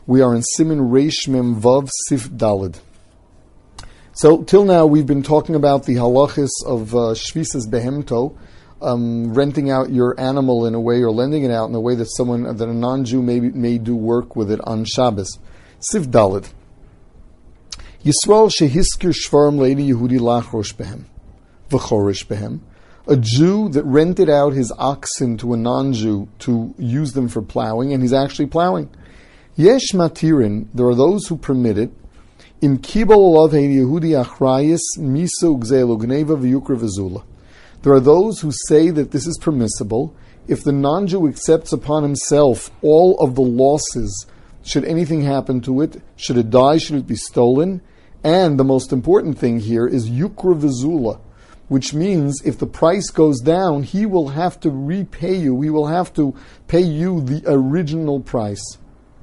We are in Siman Reish Mem Vav Sif Daled. So, till now we've been talking about the halachis of Shvisas Behemto, renting out your animal in a way, or lending it out in a way that a non-Jew may do work with it on Shabbos. Sif Daled. Yisrael shehiskir shvarim leidi Yehudi lachrosh behem, v'chorish behem. A Jew that rented out his oxen to a non-Jew to use them for plowing, and he's actually plowing. Yesh matirin, there are those who permit it. Im kibol olav hein Yehudi achrayis misa ugzelo gneva v'yukra v'zula. There are those who say that this is permissible if the non-Jew accepts upon himself all of the losses, should anything happen to it, should it die, should it be stolen, and the most important thing here is yukra v'zula, which means if the price goes down, he will have to repay you, he will have to pay you the original price.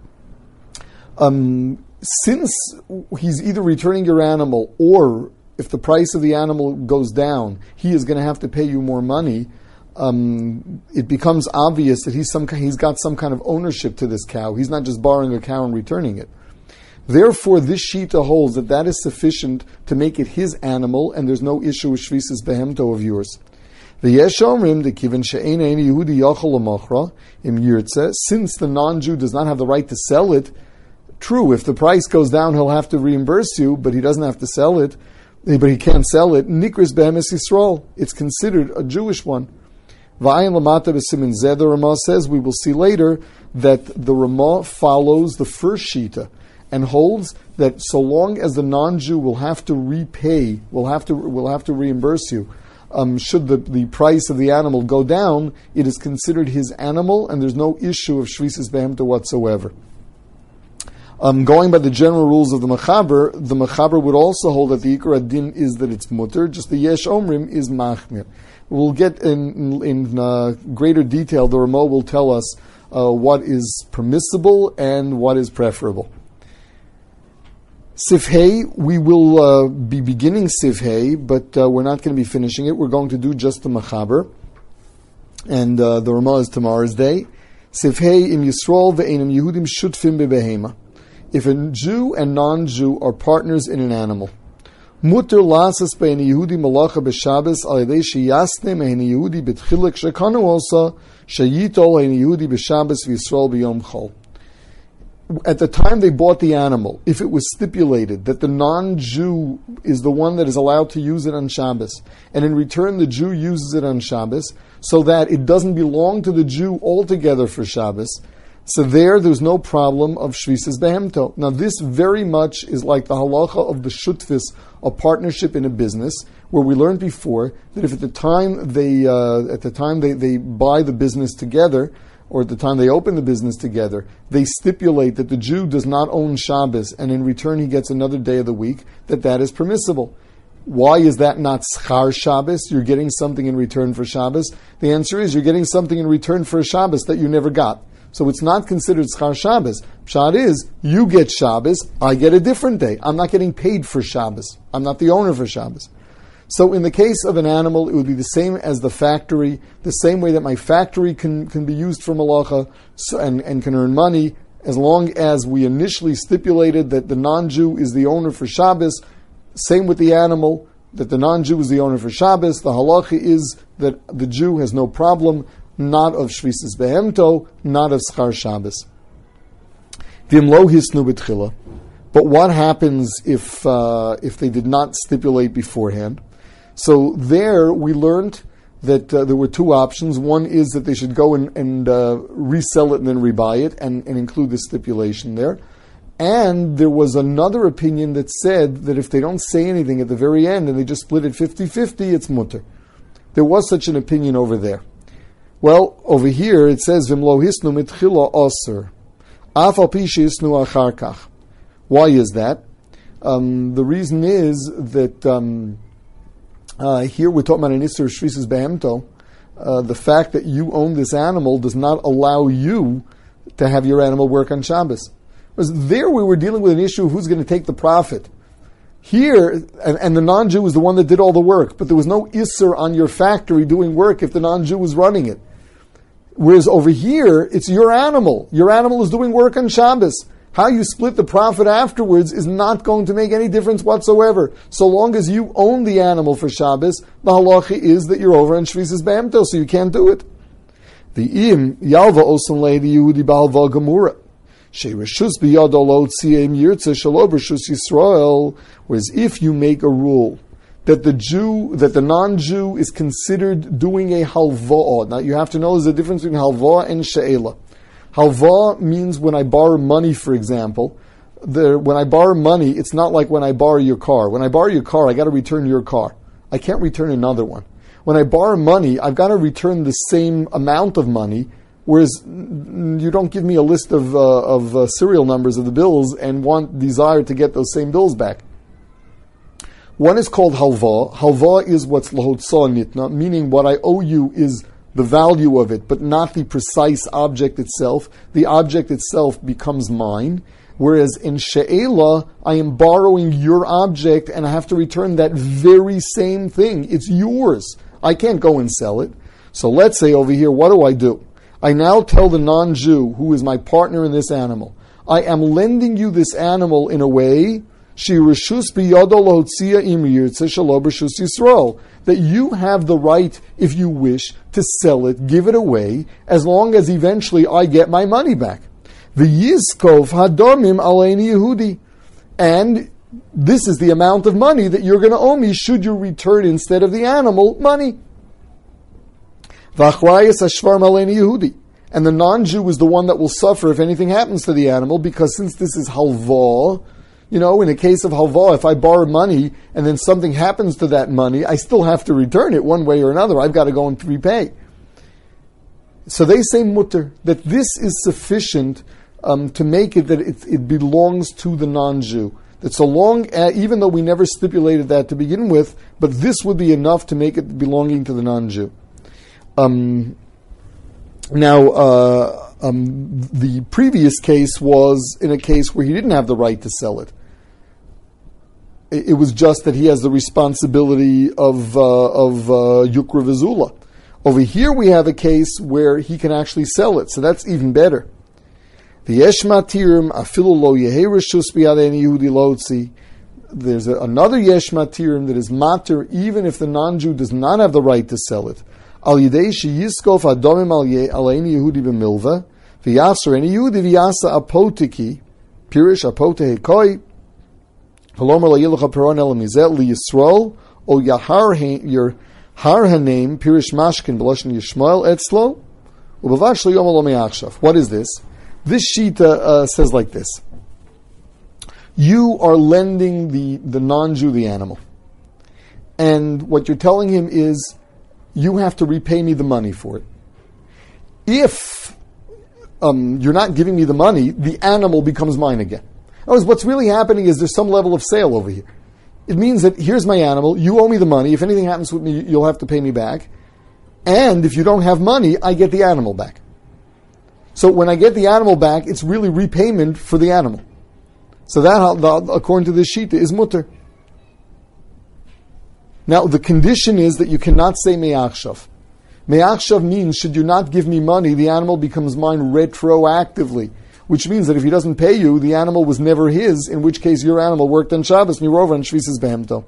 Since he's either returning your animal, or if the price of the animal goes down, he is going to have to pay you more money, it becomes obvious that he's got some kind of ownership to this cow. He's not just borrowing a cow and returning it. Therefore, this shita holds that is sufficient to make it his animal, and there's no issue with shvisas behemto of yours. Since the non-Jew does not have the right to sell it, true, if the price goes down, he'll have to reimburse you, but he doesn't have to sell it, but he can't sell it. Nikris behemes Yisrael. It's considered a Jewish one. V'ayin lamata b'simin zeh, the Ramah says, we will see later, that the Ramah follows the first shita, and holds that so long as the non-Jew will have to repay, will have to reimburse you, should the price of the animal go down, it is considered his animal, and there's no issue of shvisas behemta whatsoever. Going by the general rules of the Mechaber would also hold that the Ikar Adin is that it's mutter, just the Yesh Omrim is machmir. We'll get in greater detail, the Ramah will tell us what is permissible and what is preferable. Sifhei, we will be beginning Sifhei, but we're not going to be finishing it. We're going to do just the Mechaber, and the Ramah is tomorrow's day. Sifhei im Yisrael ve'enim Yehudim shutfim bebehema. If a Jew and non-Jew are partners in an animal, mutter lasas be'en Yehudi malacha b'Shabbos al yedei sheyasne me'en Yehudi b'tchilik shekanu osa sheyitol ein Yehudi b'Shabbos v'Yisrael b'yom chol. At the time they bought the animal, if it was stipulated that the non-Jew is the one that is allowed to use it on Shabbos, and in return the Jew uses it on Shabbos, so that it doesn't belong to the Jew altogether for Shabbos, so there's no problem of shvisas behemto. Now this very much is like the halacha of the shutfis, a partnership in a business, where we learned before that if at the time they buy the business together, or at the time they open the business together, they stipulate that the Jew does not own Shabbos, and in return he gets another day of the week, that is permissible. Why is that not schar Shabbos? You're getting something in return for Shabbos. The answer is you're getting something in return for a Shabbos that you never got. So it's not considered schar Shabbos. Pshat is, you get Shabbos, I get a different day. I'm not getting paid for Shabbos. I'm not the owner for Shabbos. So in the case of an animal, it would be the same as the factory, the same way that my factory can be used for malacha and can earn money, as long as we initially stipulated that the non-Jew is the owner for Shabbos. Same with the animal, that the non-Jew is the owner for Shabbos. The halacha is that the Jew has no problem, not of shvisas behemto, not of schar Shabbos. V'im lo hisnu b'tchila. But what happens if they did not stipulate beforehand? So there we learned that there were two options. One is that they should go and resell it and then rebuy it and include the stipulation there. And there was another opinion that said that if they don't say anything at the very end and they just split it 50-50, it's mutter. There was such an opinion over there. Well, over here it says, V'im lo hisnu mitchila aser, af al pi shehisnu achar kach. Why is that? The reason is that here we're talking about an Isser Shvisas Behemto. The fact that you own this animal does not allow you to have your animal work on Shabbos. Whereas there we were dealing with an issue of who's going to take the profit. Here, and the non-Jew was the one that did all the work, but there was no Isser on your factory doing work if the non-Jew was running it. Whereas over here, it's your animal. Your animal is doing work on Shabbos. How you split the profit afterwards is not going to make any difference whatsoever. So long as you own the animal for Shabbos, the halacha is that you're over on Shvisas Be'emto, so you can't do it. The im yalva osan le'edi Yehudi ba'alva gemura. She'reshus b'yado lo tziyem yirtze shelo b'reshus Yisrael. Whereas if you make a rule that the non-Jew is considered doing a halva'ah. Now you have to know there's a difference between halva'ah and she'ela. Halva means when I borrow money, for example. When I borrow money, it's not like when I borrow your car. When I borrow your car, I got to return your car. I can't return another one. When I borrow money, I've got to return the same amount of money, whereas you don't give me a list of serial numbers of the bills and desire to get those same bills back. One is called halva. Halva is what's lahotzah nitna, meaning what I owe you is the value of it, but not the precise object itself. The object itself becomes mine. Whereas in she'ela, I am borrowing your object and I have to return that very same thing. It's yours. I can't go and sell it. So let's say over here, what do? I now tell the non-Jew, who is my partner in this animal, I am lending you this animal in a way that you have the right, if you wish, to sell it, give it away, as long as eventually I get my money back. V'yizkov hadomim aleini Yehudi. And this is the amount of money that you're going to owe me should you return instead of the animal money. V'achrayas hashvar aleini Yehudi. And the non-Jew is the one that will suffer if anything happens to the animal, because since this is halva, in a case of halva, if I borrow money and then something happens to that money, I still have to return it one way or another. I've got to go and repay. So they say mutter, that this is sufficient to make it that it belongs to the non-Jew. That so long, even though we never stipulated that to begin with, but this would be enough to make it belonging to the non-Jew. The previous case was in a case where he didn't have the right to sell it. It was just that he has the responsibility of Yukra Vizula. Over here we have a case where he can actually sell it, so that's even better. There's another yesh matirim that is matir even if the non-Jew does not have the right to sell it. Al yidei sheyiskof adomim aleini Yehudi b'milva v'yasser any Yehudi v'yasa apotiki pirish apote hekoi halomer layilucha peron elam yizet liyisrol o yahar hanem pirish mashkin b'loshen yishmael etzlo ubavash liyom lo me'achshav. What is this? This shita says like this. You are lending the non-Jew the animal. And what you're telling him is, you have to repay me the money for it. If you're not giving me the money, the animal becomes mine again. In other words, what's really happening is there's some level of sale over here. It means that here's my animal, you owe me the money, if anything happens with me, you'll have to pay me back. And if you don't have money, I get the animal back. So when I get the animal back, it's really repayment for the animal. So that, according to this shita, is mutter. Now, the condition is that you cannot say me'achshav. Me'achshav means, should you not give me money, the animal becomes mine retroactively. Which means that if he doesn't pay you, the animal was never his, in which case your animal worked on Shabbos and you're over on Shvisas Behemto.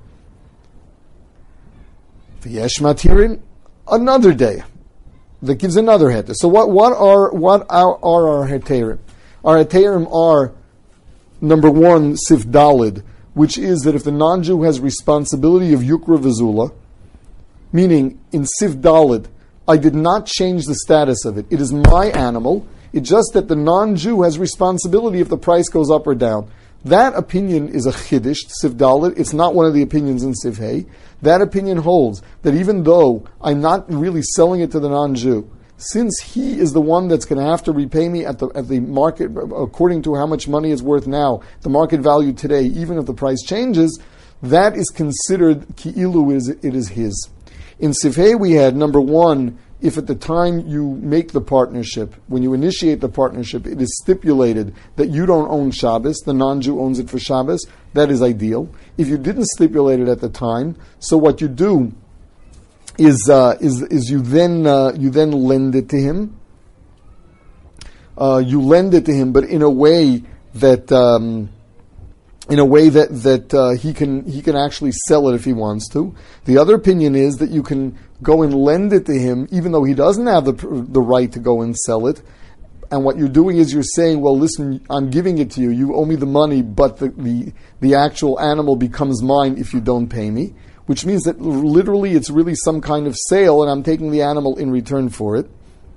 V'yesh matirin, another day. That gives another heter. So what are our heterim? Our heterim are, number one, sif dalid, which is that if the non-Jew has responsibility of yukra v'zula, meaning in sif dalid, I did not change the status of it. It is my animal. It's just that the non-Jew has responsibility if the price goes up or down. That opinion is a chiddush, sif dalid. It's not one of the opinions in sif hey. That opinion holds that even though I'm not really selling it to the non-Jew, since he is the one that's going to have to repay me at the market, according to how much money it's worth now, the market value today, even if the price changes, that is considered ki'ilu, it is his. In sif hey we had, number one, if at the time you make the partnership, when you initiate the partnership, it is stipulated that you don't own Shabbos, the non-Jew owns it for Shabbos, that is ideal. If you didn't stipulate it at the time, so what you do is you then lend it to him. You lend it to him, but in a way that in a way that he can actually sell it if he wants to. The other opinion is that you can go and lend it to him, even though he doesn't have the right to go and sell it. And what you're doing is you're saying, well, listen, I'm giving it to you. You owe me the money, but the actual animal becomes mine if you don't pay me, which means that literally it's really some kind of sale, and I'm taking the animal in return for it.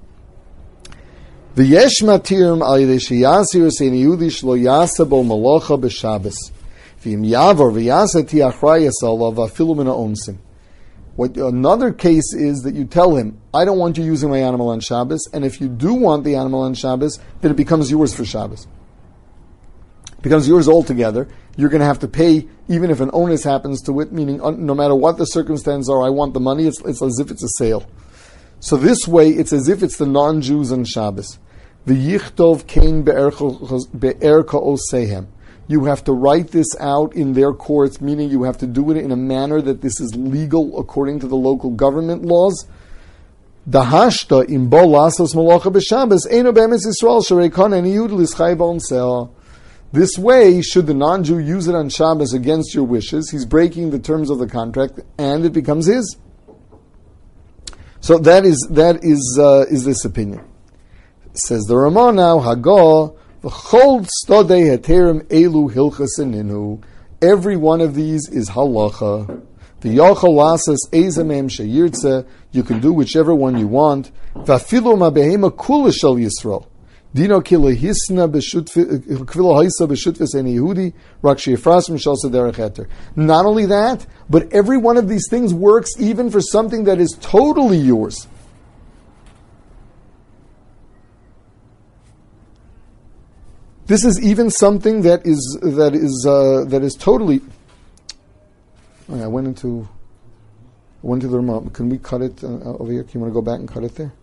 V'yesh matirim al yedei sheyasir sein Yehudi shlo yasa bo malacha b'Shabbos v'im yavor v'yasa ti achrayas alav afilu min ha'onsim. What another case is that you tell him, I don't want you using my animal on Shabbos, and if you do want the animal on Shabbos, then it becomes yours for Shabbos. It becomes yours altogether. You're going to have to pay, even if an onus happens to it, meaning no matter what the circumstances are, I want the money, it's as if it's a sale. So this way, it's as if it's the non-Jews on Shabbos. V'yichtov kein be'erka osehem. You have to write this out in their courts, meaning you have to do it in a manner that this is legal according to the local government laws. Dahashta im bo lasos malacha b'Shabbos eino be'emes Yisrael shereikon any Yud lischay bon seah. This way, should the non-Jew use it on Shabbos against your wishes, he's breaking the terms of the contract, and it becomes his. So that is this opinion. Says the Ramah now, Hagah, v'chol stodei heterim elu hilchas eninu. Every one of these is halacha. V'yachal lasas ezamem sheyirtze. You can do whichever one you want. V'afilu ma behema kula shel Yisrael. Dino kila hisna kvila haisa b'shutves en Yehudi rak sheyifrasim shel sederech heter. Not only that, but every one of these things works even for something that is totally yours. This is even something that is totally. I went into the remote. Can we cut it over here? Can you want to go back and cut it there?